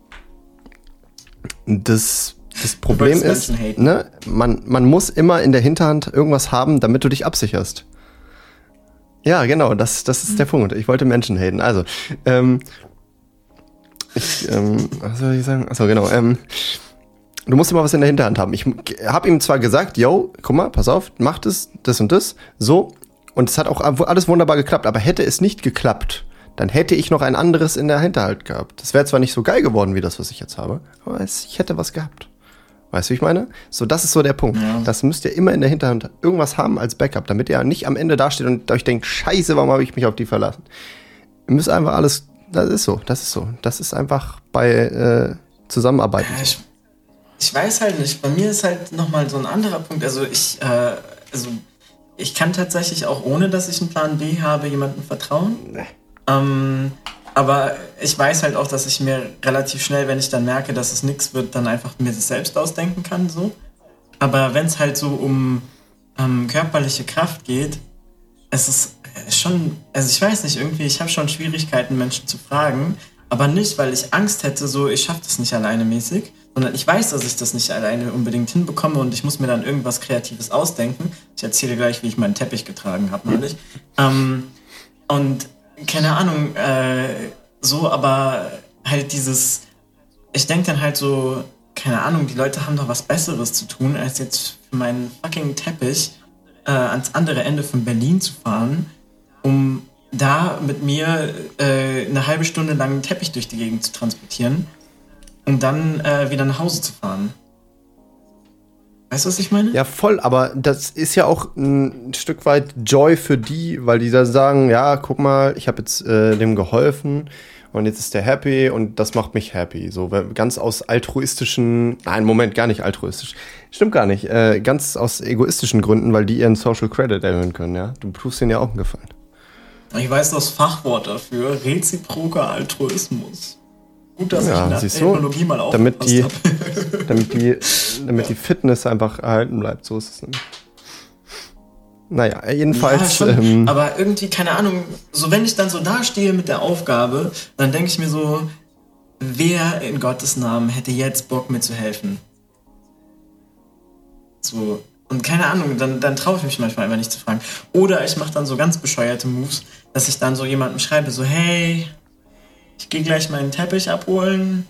das, das Problem ist, ne, man, man muss immer in der Hinterhand irgendwas haben, damit du dich absicherst. Ja, genau, das, das ist mhm. der Punkt. Ich wollte Menschen haten. Also, ähm, ich, ähm, was soll ich sagen? Achso, genau, ähm, du musst immer was in der Hinterhand haben. Ich habe ihm zwar gesagt, yo, guck mal, pass auf, mach das, das und das, so. Und es hat auch alles wunderbar geklappt. Aber hätte es nicht geklappt, dann hätte ich noch ein anderes in der Hinterhand gehabt. Das wäre zwar nicht so geil geworden, wie das, was ich jetzt habe, aber ich hätte was gehabt. Weißt du, wie ich meine? So, das ist so der Punkt. Ja. Das müsst ihr immer in der Hinterhand irgendwas haben als Backup, damit ihr nicht am Ende dasteht und euch denkt, scheiße, warum habe ich mich auf die verlassen? Ihr müsst einfach alles, das ist so, das ist so. Das ist einfach bei äh, Zusammenarbeiten ja, so. Ich weiß halt nicht, bei mir ist halt nochmal so ein anderer Punkt, also ich, äh, also ich kann tatsächlich auch ohne, dass ich einen Plan B habe, jemandem vertrauen, nee. ähm, aber ich weiß halt auch, dass ich mir relativ schnell, wenn ich dann merke, dass es nichts wird, dann einfach mir das selbst ausdenken kann, so, aber wenn es halt so um ähm, körperliche Kraft geht, es ist schon, also ich weiß nicht, irgendwie, ich habe schon Schwierigkeiten, Menschen zu fragen, aber nicht, weil ich Angst hätte, so, ich schaffe das nicht alleine mäßig, sondern ich weiß, dass ich das nicht alleine unbedingt hinbekomme und ich muss mir dann irgendwas Kreatives ausdenken. Ich erzähle gleich, wie ich meinen Teppich getragen habe neulich. Ähm, und keine Ahnung, äh, so, aber halt dieses, ich denke dann halt so, keine Ahnung, die Leute haben doch was Besseres zu tun, als jetzt für meinen fucking Teppich äh, ans andere Ende von Berlin zu fahren, um da mit mir äh, eine halbe Stunde lang einen Teppich durch die Gegend zu transportieren und dann äh, wieder nach Hause zu fahren. Weißt du, was ich meine? Ja, voll, aber das ist ja auch ein Stück weit Joy für die, weil die da sagen, ja, guck mal, ich habe jetzt äh, dem geholfen und jetzt ist der happy und das macht mich happy. So ganz aus altruistischen, nein, Moment, gar nicht altruistisch. Stimmt gar nicht, äh, ganz aus egoistischen Gründen, weil die ihren Social Credit erhöhen können, ja. Du tust denen ja auch einen Gefallen. Ich weiß das Fachwort dafür, reziproker Altruismus. Gut, dass ja, ich in der Ethnologie mal aufgepasst damit habe. damit die, damit die Fitness einfach erhalten bleibt, so ist es nämlich. Naja, jedenfalls. Ja, ähm, aber irgendwie, keine Ahnung, so wenn ich dann so dastehe mit der Aufgabe, dann denke ich mir so, wer in Gottes Namen hätte jetzt Bock, mir zu helfen? So, und keine Ahnung, dann, dann traue ich mich manchmal einfach nicht zu fragen. Oder ich mache dann so ganz bescheuerte Moves, dass ich dann so jemandem schreibe, so, hey, ich gehe gleich meinen Teppich abholen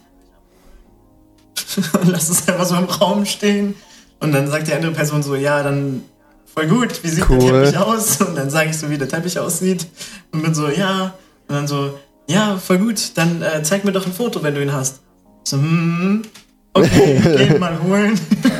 und lass es einfach so im Raum stehen. Und dann sagt die andere Person so, ja, dann voll gut, wie sieht cool. der Teppich aus? Und dann sage ich so, wie der Teppich aussieht. Und bin so, ja. Und dann so, ja, voll gut, dann äh, zeig mir doch ein Foto, wenn du ihn hast. So, hm, okay, geh ihn mal holen.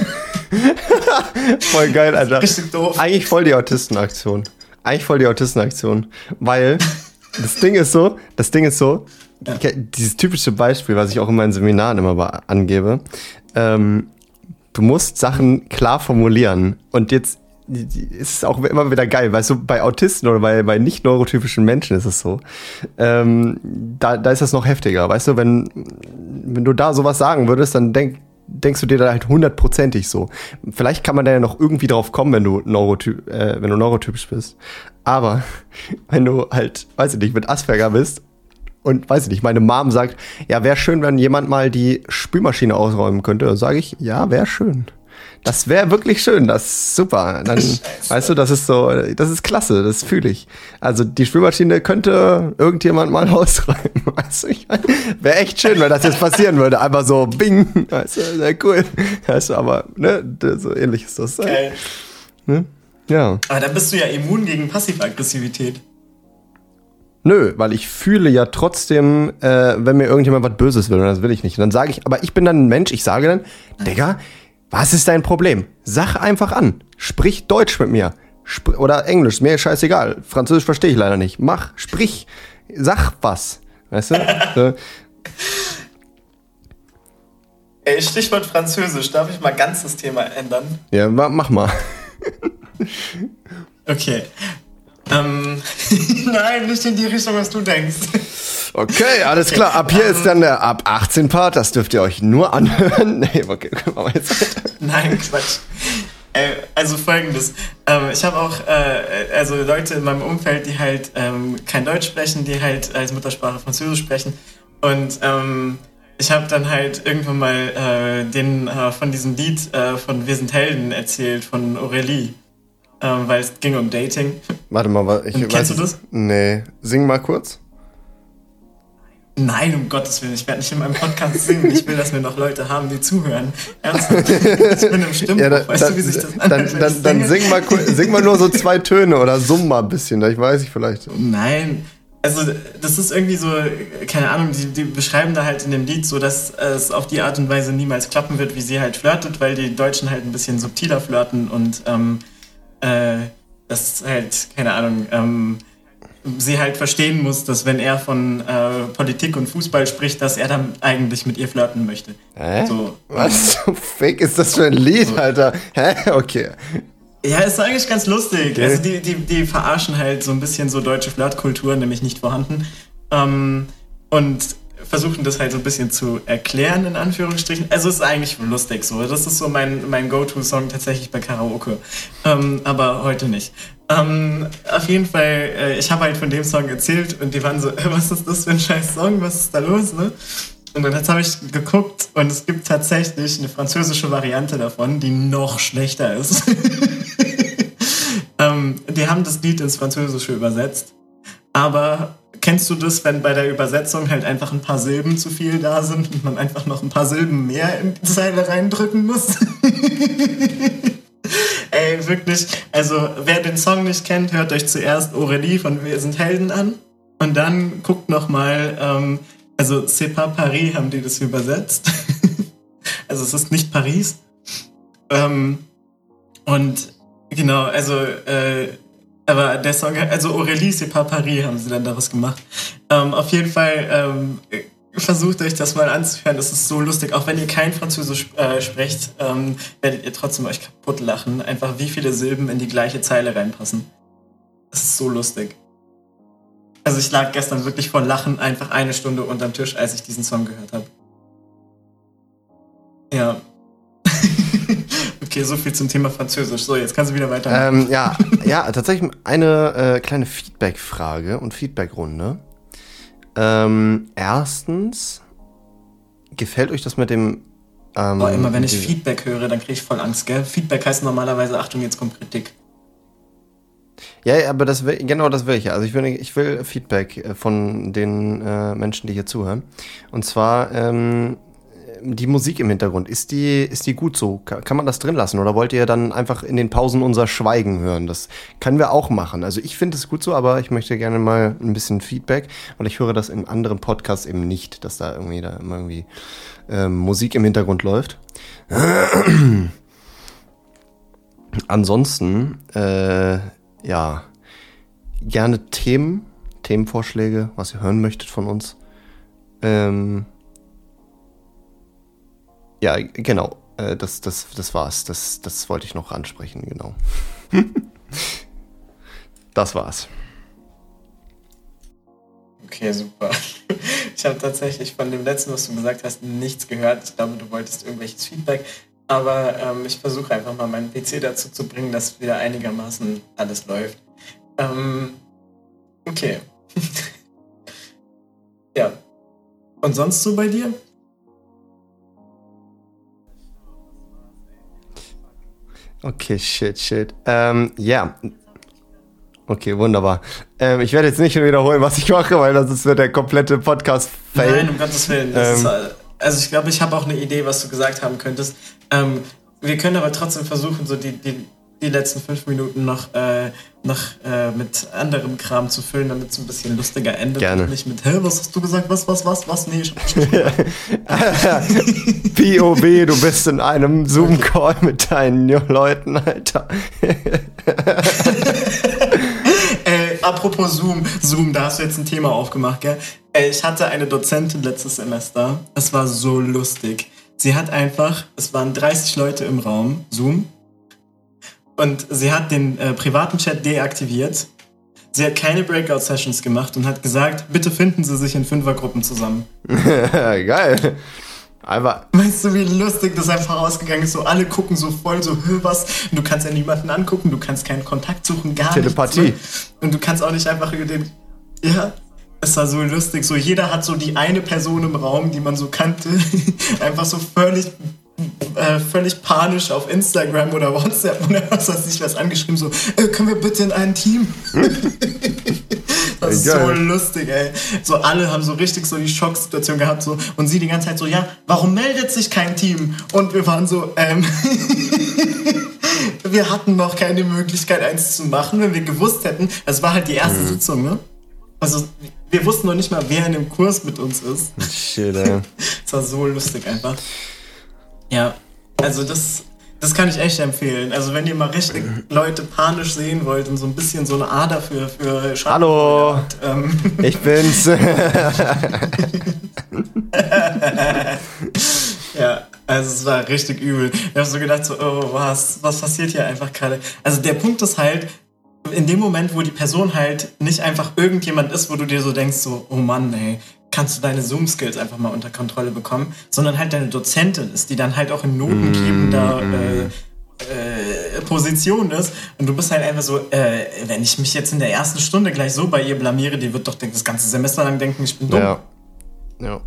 Voll geil, Alter. Richtig doof. Eigentlich voll die Autistenaktion. Eigentlich voll die Autistenaktion. Weil das Ding ist so, das Ding ist so, Ja. dieses typische Beispiel, was ich auch in meinen Seminaren immer angebe, ähm, du musst Sachen klar formulieren. Und jetzt ist es auch immer wieder geil, weißt du, bei Autisten oder bei, bei nicht neurotypischen Menschen ist es so. Ähm, da, da ist das noch heftiger, weißt du, wenn, wenn du da sowas sagen würdest, dann denk, denkst du dir da halt hundertprozentig so. Vielleicht kann man da ja noch irgendwie drauf kommen, wenn du, neurotyp, äh, wenn du neurotypisch bist. Aber wenn du halt, weiß ich nicht, mit Asperger bist und, weiß ich nicht, meine Mom sagt, ja, wäre schön, wenn jemand mal die Spülmaschine ausräumen könnte, dann sage ich, ja, wäre schön. Das wäre wirklich schön, das ist super. Dann, weißt du, das ist so, das ist klasse, das fühle ich. Also die Spülmaschine könnte irgendjemand mal ausräumen, weißt du? Wäre echt schön, wenn das jetzt passieren würde. Einfach so, bing, weißt du, sehr cool. Weißt du, aber, ne, so ähnlich ist das. Geil. Ne? Ja. Aber dann bist du ja immun gegen Passivaggressivität. Nö, weil ich fühle ja trotzdem, äh, wenn mir irgendjemand was Böses will, und das will ich nicht. Und dann sage ich, aber ich bin dann ein Mensch, ich sage dann, Digga, was ist dein Problem? Sag einfach an. Sprich Deutsch mit mir. Spr- oder Englisch, mir ist scheißegal. Französisch verstehe ich leider nicht. Mach, sprich, sag was. Weißt du? Ey, Stichwort Französisch, darf ich mal ganz das Thema ändern? Ja, ma- mach mal. Okay. Ähm, nein, nicht in die Richtung, was du denkst. Okay, alles klar. Ab hier ist dann der ab achtzehn Part. Das dürft ihr euch nur anhören. Nee, okay, machen wir jetzt weiter. Nein, Quatsch. Äh, also folgendes. Ähm, ich habe auch äh, also Leute in meinem Umfeld, die halt ähm, kein Deutsch sprechen, die halt als Muttersprache Französisch sprechen. Und ähm, ich habe dann halt irgendwann mal äh, den äh, von diesem Lied äh, von Wir sind Helden erzählt, von Aurélie. Ähm, weil es ging um Dating. Warte mal, was, ich Und weiß kennst du das? Nee, sing mal kurz. Nein, um Gottes Willen, ich werde nicht in meinem Podcast singen. Ich will, dass wir noch Leute haben, die zuhören. Ernsthaft. Ich bin im Stimmbruch. Ja, da, weißt da, du, wie sich das dann, anhört? dann, dann, dann sing, mal, sing mal nur so zwei Töne oder summ mal ein bisschen. Ich weiß ich vielleicht. Nein. Also, das ist irgendwie so, keine Ahnung, die, die beschreiben da halt in dem Lied so, dass es auf die Art und Weise niemals klappen wird, wie sie halt flirtet, weil die Deutschen halt ein bisschen subtiler flirten und ähm, äh, das halt, keine Ahnung, ähm, sie halt verstehen muss, dass wenn er von äh, Politik und Fußball spricht, dass er dann eigentlich mit ihr flirten möchte. Hä? So. Was so fake ist das für ein Lied, So. Alter? Hä? Okay. Ja, ist eigentlich ganz lustig. Okay. Also die, die, die verarschen halt so ein bisschen so deutsche Flirtkultur, nämlich nicht vorhanden. Ähm, und versuchen das halt so ein bisschen zu erklären, in Anführungsstrichen. Also ist eigentlich lustig so. Das ist so mein, mein Go-To-Song tatsächlich bei Karaoke. Ähm, aber heute nicht. Ähm, auf jeden Fall, äh, ich habe halt von dem Song erzählt und die waren so, äh, was ist das für ein scheiß Song? Was ist da los, ne? Und dann habe ich geguckt und es gibt tatsächlich eine französische Variante davon, die noch schlechter ist. ähm, die haben das Lied ins Französische übersetzt, aber kennst du das, wenn bei der Übersetzung halt einfach ein paar Silben zu viel da sind und man einfach noch ein paar Silben mehr in die Zeile reindrücken muss? Ey, wirklich. Also, wer den Song nicht kennt, hört euch zuerst Aurélie von Wir sind Helden an. Und dann guckt nochmal, ähm, also C'est pas Paris haben die das übersetzt. Also, es ist nicht Paris. Ähm, und genau, also, äh, aber der Song, also Aurélie, C'est pas Paris haben sie dann daraus gemacht. Ähm, auf jeden Fall, ähm, versucht euch das mal anzuhören, das ist so lustig. Auch wenn ihr kein Französisch äh, sprecht, ähm, werdet ihr trotzdem euch kaputt lachen. Einfach wie viele Silben in die gleiche Zeile reinpassen. Das ist so lustig. Also ich lag gestern wirklich vor Lachen einfach eine Stunde unterm Tisch, als ich diesen Song gehört habe. Ja. Okay, so viel zum Thema Französisch. So, jetzt kannst du wieder weitermachen. Ähm, ja, ja, tatsächlich eine äh, kleine Feedback-Frage und Feedback-Runde. Ähm, erstens, gefällt euch das mit dem... Ähm, Boah, immer wenn ich Feedback höre, dann kriege ich voll Angst, gell? Feedback heißt normalerweise, Achtung, jetzt kommt Kritik. Ja, ja, aber das will, genau das will ich ja. Also ich will, ich will Feedback von den äh, Menschen, die hier zuhören. Und zwar ähm, die Musik im Hintergrund. Ist die, ist die gut so? Kann, kann man das drin lassen? Oder wollt ihr dann einfach in den Pausen unser Schweigen hören? Das können wir auch machen. Also ich finde es gut so, aber ich möchte gerne mal ein bisschen Feedback. Und ich höre das in anderen Podcasts eben nicht, dass da irgendwie da immer irgendwie ähm, Musik im Hintergrund läuft. Ansonsten, äh, ja, gerne Themen, Themenvorschläge, was ihr hören möchtet von uns. Ähm, ja, genau, äh, das, das, das war's. Das, das wollte ich noch ansprechen, genau. Das war's. Okay, super. Ich habe tatsächlich von dem letzten, was du gesagt hast, nichts gehört. Ich glaube, du wolltest irgendwelches Feedback. Aber ähm, ich versuche einfach mal meinen P C dazu zu bringen, dass wieder einigermaßen alles läuft. Ähm, okay. Ja. Und sonst so bei dir? Okay, shit, shit. Ähm, ja. Okay, wunderbar. Ähm, ich werde jetzt nicht wiederholen, was ich mache, weil das wird der komplette Podcast-Fail. Nein, um Gottes Willen. Das Ähm, ist, also ich glaube, ich habe auch eine Idee, was du gesagt haben könntest. Ähm, wir können aber trotzdem versuchen, so die, die, die letzten fünf Minuten noch, äh, noch äh, mit anderem Kram zu füllen, damit es ein bisschen lustiger endet. Gerne. Und nicht mit, hä, was hast du gesagt, was, was, was, was? Nee, ich hab nicht gesagt. P O V, du bist in einem Zoom-Call mit deinen Leuten, Alter. Äh, apropos Zoom, Zoom, da hast du jetzt ein Thema aufgemacht, gell? Äh, ich hatte eine Dozentin letztes Semester, es war so lustig. Sie hat einfach, es waren dreißig Leute im Raum, Zoom, und sie hat den äh, privaten Chat deaktiviert. Sie hat keine Breakout-Sessions gemacht und hat gesagt, bitte finden Sie sich in Fünfergruppen zusammen. Geil. Aber Weißt du, wie lustig das einfach ausgegangen ist? So alle gucken so voll so, hö, was? Und du kannst ja niemanden angucken, du kannst keinen Kontakt suchen, gar Telepathie. nichts. Und du kannst auch nicht einfach über den... Ja, es war so lustig. So jeder hat so die eine Person im Raum, die man so kannte, einfach so völlig... Äh, völlig panisch auf Instagram oder WhatsApp oder was weiß ich was angeschrieben, so, äh, können wir bitte in ein Team? Das ist so lustig, ey. So alle haben so richtig so die Schocksituation gehabt, so, und sie die ganze Zeit so, ja, warum meldet sich kein Team? Und wir waren so, ähm, wir hatten noch keine Möglichkeit, eins zu machen, wenn wir gewusst hätten, es war halt die erste mhm. Sitzung, ne? Also, wir wussten noch nicht mal, wer in dem Kurs mit uns ist. Shit, ey. Das war so lustig einfach. Ja, also das, das kann ich echt empfehlen. Also wenn ihr mal richtig Leute panisch sehen wollt und so ein bisschen so eine Ader für, für Hallo, habt, ähm. ich bin's. Ja, also es war richtig übel. Ich habe so gedacht, so, oh, was, was passiert hier einfach gerade? Also der Punkt ist halt, in dem Moment, wo die Person halt nicht einfach irgendjemand ist, wo du dir so denkst, so, oh Mann, ey, kannst du deine Zoom-Skills einfach mal unter Kontrolle bekommen, sondern halt deine Dozentin ist, die dann halt auch in notengebender äh, äh, Position ist und du bist halt einfach so, äh, wenn ich mich jetzt in der ersten Stunde gleich so bei ihr blamiere, die wird doch das ganze Semester lang denken, ich bin dumm. Ja. Ja.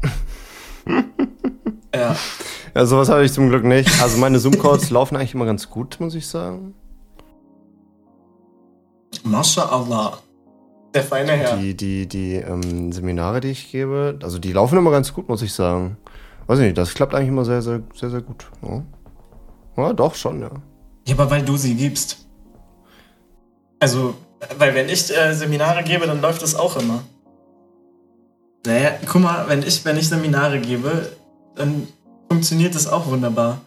Ja. Ja, sowas habe ich zum Glück nicht. Also meine Zoom-Calls laufen eigentlich immer ganz gut, muss ich sagen. Mashallah. Der feine Herr. Die, die, die ähm, Seminare, die ich gebe, also die laufen immer ganz gut, muss ich sagen. Weiß ich nicht, das klappt eigentlich immer sehr, sehr, sehr, sehr gut. Ja, ja doch, schon, ja. Ja, aber weil du sie gibst. Also, weil wenn ich äh, Seminare gebe, dann läuft das auch immer. Naja, guck mal, wenn ich, wenn ich Seminare gebe, dann funktioniert das auch wunderbar.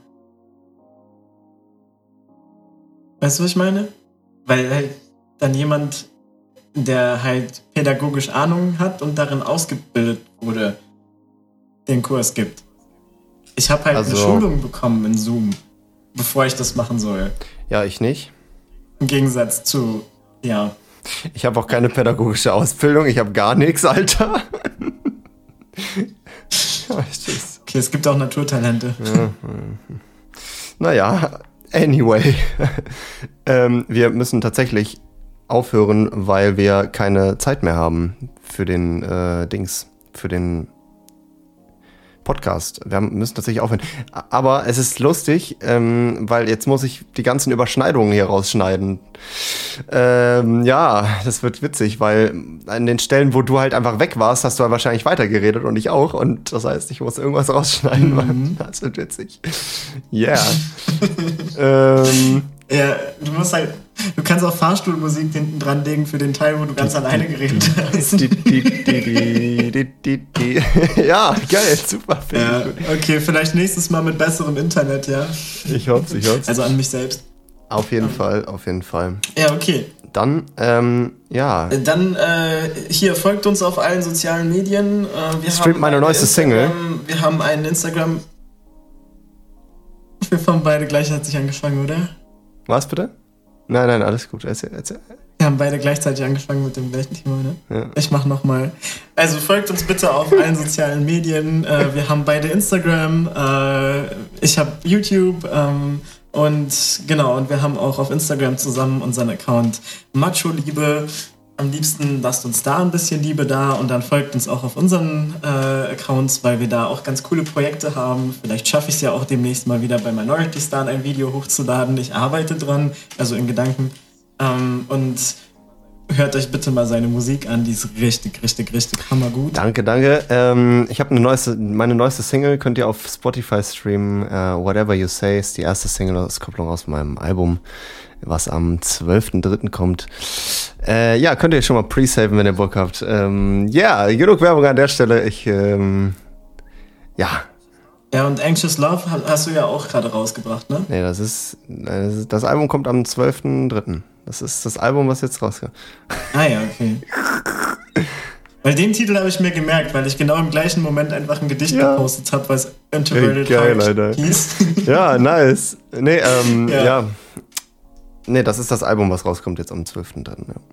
Weißt du, was ich meine? Weil halt dann jemand, der halt pädagogisch Ahnung hat und darin ausgebildet wurde, den Kurs gibt. Ich habe halt Also- eine Schulung bekommen in Zoom, bevor ich das machen soll. Ja, ich nicht. Im Gegensatz zu, ja. Ich habe auch keine pädagogische Ausbildung, ich habe gar nichts, Alter. Ja, tschüss. Okay, es gibt auch Naturtalente. Naja, anyway. ähm, wir müssen tatsächlich aufhören, weil wir keine Zeit mehr haben für den äh, Dings, für den Podcast. Wir haben, müssen tatsächlich aufhören. Aber es ist lustig, ähm, weil jetzt muss ich die ganzen Überschneidungen hier rausschneiden. Ähm, ja, das wird witzig, weil an den Stellen, wo du halt einfach weg warst, hast du halt wahrscheinlich weitergeredet und ich auch. Und das heißt, ich muss irgendwas rausschneiden. Mhm. Das wird witzig. Yeah. ähm, Ja, du musst halt, du kannst auch Fahrstuhlmusik hinten dran legen für den Teil, wo du ganz alleine geredet hast. die, die, die, die, die, die. Ja, geil, super. Ja, okay, vielleicht nächstes Mal mit besserem Internet, ja. Ich hoffe, ich hoffe. Also an mich selbst. Auf jeden Fall, auf jeden Fall. Ja, okay. Dann, ähm, ja. Dann, äh, hier, folgt uns auf allen sozialen Medien. Äh, wir Streamt haben meine neueste Single. Wir haben einen Instagram. Wir haben beide gleichzeitig angefangen, oder? Was bitte? Nein, nein, alles gut. Erzähl, erzähl. Wir haben beide gleichzeitig angefangen mit dem gleichen Thema, ne? Ja. Ich mach nochmal. Also folgt uns bitte auf allen sozialen Medien. Äh, wir haben beide Instagram. Äh, ich habe YouTube. Ähm, und genau, und wir haben auch auf Instagram zusammen unseren Account Macho Liebe. Am liebsten lasst uns da ein bisschen Liebe da und dann folgt uns auch auf unseren äh, Accounts, weil wir da auch ganz coole Projekte haben. Vielleicht schaffe ich es ja auch demnächst mal wieder bei Minority Star ein Video hochzuladen. Ich arbeite dran, also in Gedanken. Ähm, und hört euch bitte mal seine Musik an, die ist richtig, richtig, richtig hammergut. Danke, danke. Ähm, ich habe eine neueste, meine neueste Single könnt ihr auf Spotify streamen. Uh, Whatever You Say ist die erste Single-Auskopplung aus meinem Album, was am zwölften dritten kommt. Äh, ja, könnt ihr schon mal pre-saven, wenn ihr Bock habt. Ähm, ja, genug Werbung an der Stelle. Ich, ähm, ja. Ja, und Anxious Love hast du ja auch gerade rausgebracht, ne? Nee, das ist, das ist, das Album kommt am zwölften dritten Das ist das Album, was jetzt rauskommt. Ah ja, okay. Weil den Titel habe ich mir gemerkt, weil ich genau im gleichen Moment einfach ein Gedicht ja. gepostet habe, was Introverted Ey, geil, Heart Alter. hieß. Ja, nice. Nee, ähm, ja. Ja. Nee, das ist das Album, was rauskommt jetzt am zwölften dritten Ja.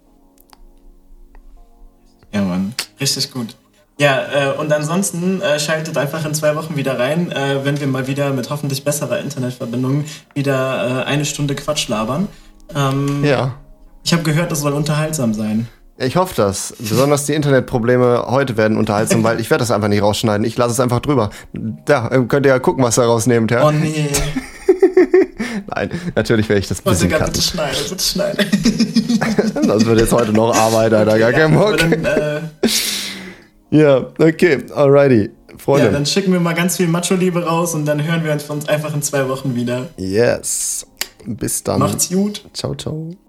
Ja, Mann. Richtig gut. Ja, äh, und ansonsten äh, schaltet einfach in zwei Wochen wieder rein, äh, wenn wir mal wieder mit hoffentlich besserer Internetverbindung wieder äh, eine Stunde Quatsch labern. Ähm, Ja. Ich habe gehört, das soll unterhaltsam sein. Ich hoffe das. Besonders die Internetprobleme heute werden unterhaltsam, weil ich werde das einfach nicht rausschneiden. Ich lasse es einfach drüber. Da könnt ihr ja gucken, was ihr rausnehmt, ja? Oh nee. Nein, natürlich werde ich das ein Oh, bisschen Digga, cutten. bitte schneiden, bitte schneiden. Das wird jetzt heute noch Arbeit, Alter, gar kein Bock. Aber dann, äh, Ja, okay, alrighty. Freunde. ja, dann schicken wir mal ganz viel Macho-Liebe raus und dann hören wir uns einfach in zwei Wochen wieder. Yes. Bis dann. Macht's gut. Ciao, ciao.